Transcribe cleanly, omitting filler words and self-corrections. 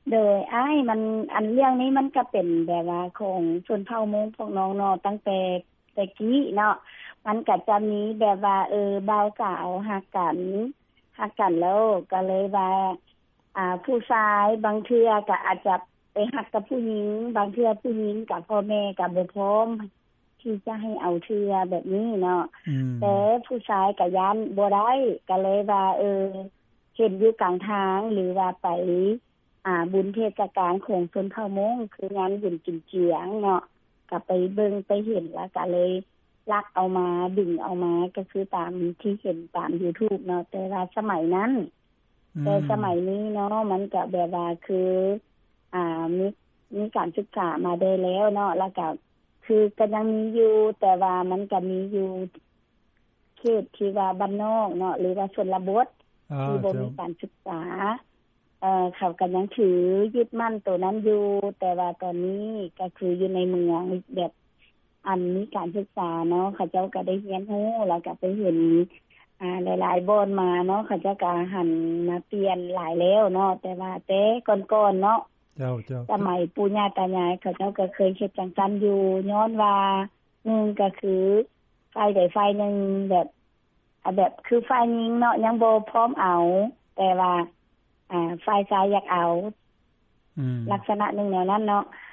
โดยอ้ายมันอันเรื่องนี้มันก็เป็นแบบว่าของชนเผ่ามงพวกน้องเนาะตั้งแต่กี้เนาะมันก็จะมีแบบว่าบ่าวสาวฮักกันแล้วก็เลยว่าผู้ชายบางเทื่อก็อาจจะไปฮักกับผู้หญิงบางเทื่อผู้หญิงกับพ่อแม่ก็บ่พร้อมที่จะให้เอาเทื่อแบบนี้เนาะแต่ผู้ชายก็ยันบ่ได้ก็เลยว่าเห็นอยู่กลางทางหรือว่าไปบุญเทศกาลของชนเผ่ามงคืองานบุญกินเจียงเนาะก็ไปเบิ่งไปเห็นแล้วก็เลยลักเอามาดึงเอามาก็คือตามที่เห็นตาม YouTube เนาะแต่ว่าสมัยนั้นแต่สมัยนี้เนาะมันก็แบบว่าคือมีการศึกษามาได้แล้วเนาะแล้วก็คือก็ยังมีอยู่แต่ว่ามันก็มีอยู่เขตที่ว่าบ้านนอกเนาะหรือว่าชนบทที่บ่มีการศึกษาเขาก็ยังถือยึดมั่นตัวนั้นอยู่แต่ว่าตอนนี้ก็คืออยู่ในเมืองแบบมีการศึกษาเนาะเขาเจ้าก็ได้เรียนรู้แล้วก็ไปเห็นหลายๆบ่อนมาเนาะเขาเจ้าก็หันมาเปลี่ยนหลายแล้วเนาะแต่ว่าแต่ก่อนๆเนาะเจ้าสมัยปู่ย่าตายายเขาเจ้าก็เคยเฮ็ดจังซั่นอยู่ย้อนว่า1ก็คือฝ่ายใดฝ่ายหนึ่งแบบคือฝ่ายหญิงเนาะยังบ่พร้อมเอาแต่ว่าฝ่ายชายอยากเอาลักษณะนึงแนวนั้นเนาะ